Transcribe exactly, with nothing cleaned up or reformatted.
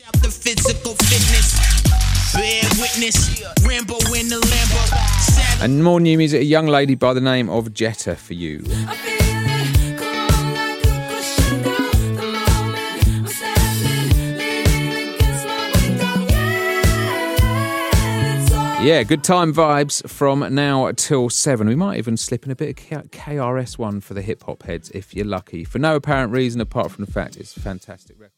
The physical fitness, bear witness, Rambo in the Lambo. And more new music, a young lady by the name of Jetta for you. Yeah, good time vibes from now till seven. We might even slip in a bit of K R S One for the hip-hop heads if you're lucky. For no apparent reason apart from the fact it's a fantastic record.